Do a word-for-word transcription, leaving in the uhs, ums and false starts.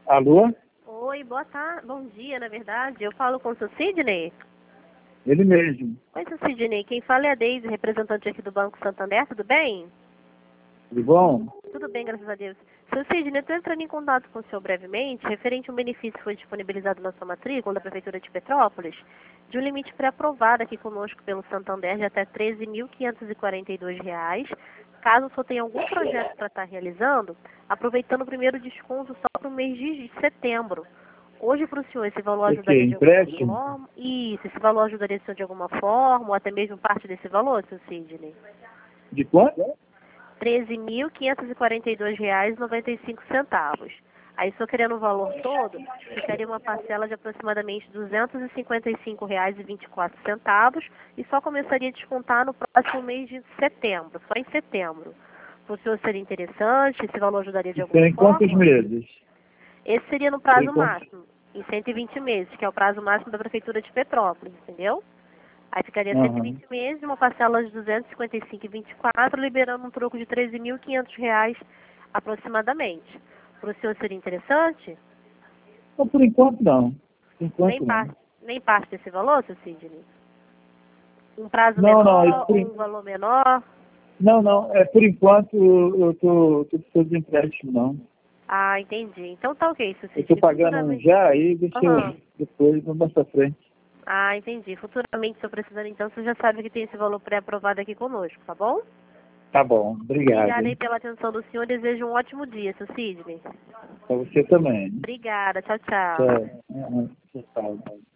Alô? Oi, boa tarde, bom dia, na verdade. Eu falo com o seu Sidney? Ele mesmo. Oi, seu Sidney. Quem fala é a Deise, representante aqui do Banco Santander. Tudo bem? Tudo bom? Tudo bem, graças a Deus. Seu Sidney, eu estou entrando em contato com o senhor brevemente, referente a um benefício que foi disponibilizado na sua matrícula da Prefeitura de Petrópolis, de um limite pré-aprovado aqui conosco pelo Santander de até treze mil quinhentos e quarenta e dois reais. Caso o senhor tenha algum projeto para estar realizando, aproveitando o primeiro desconto só para o mês de setembro. Hoje, para o senhor, esse valor O quê? ajudaria de alguma Empréstimo? forma? Isso, esse valor ajudaria o senhor de alguma forma, ou até mesmo parte desse valor, seu Sidney? De quanto? treze mil quinhentos e quarenta e dois reais e noventa e cinco centavos. Aí, se eu querendo o valor todo, ficaria uma parcela de aproximadamente duzentos e cinquenta e cinco reais e vinte e quatro centavos e só começaria a descontar no próximo mês de setembro, só em setembro. Para o senhor seria interessante? Esse valor ajudaria de Isso alguma é em quantos forma? meses? Esse seria no Por prazo enquanto. máximo, em cento e vinte meses, que é o prazo máximo da Prefeitura de Petrópolis, entendeu? Aí ficaria cento e Aham. vinte meses, uma parcela de duzentos e cinquenta e cinco reais e vinte e quatro centavos, liberando um troco de treze mil e quinhentos reais aproximadamente. Para o senhor seria interessante? Não, por enquanto não. Por Nem enquanto não. parte, nem parte desse valor, seu Sidney? Um prazo Não, não, é menor por, ou en- um valor menor? não, não, é por enquanto eu tô, tô precisando de empréstimo, não. Ah, entendi. Então tá ok, seu Eu tô Sidney. pagando um Futuramente. já, aí deixa eu Aham. depois, vamos mais pra frente. Ah, entendi. Futuramente, se eu precisando, então, você já sabe que tem esse valor pré-aprovado aqui conosco, tá bom? Tá bom, obrigado, Obrigada aí hein? pela atenção do senhor. Desejo um ótimo dia, seu Sidney. Pra você também. Obrigada. Tchau, tchau. Tchau. Aham. Tchau, tchau.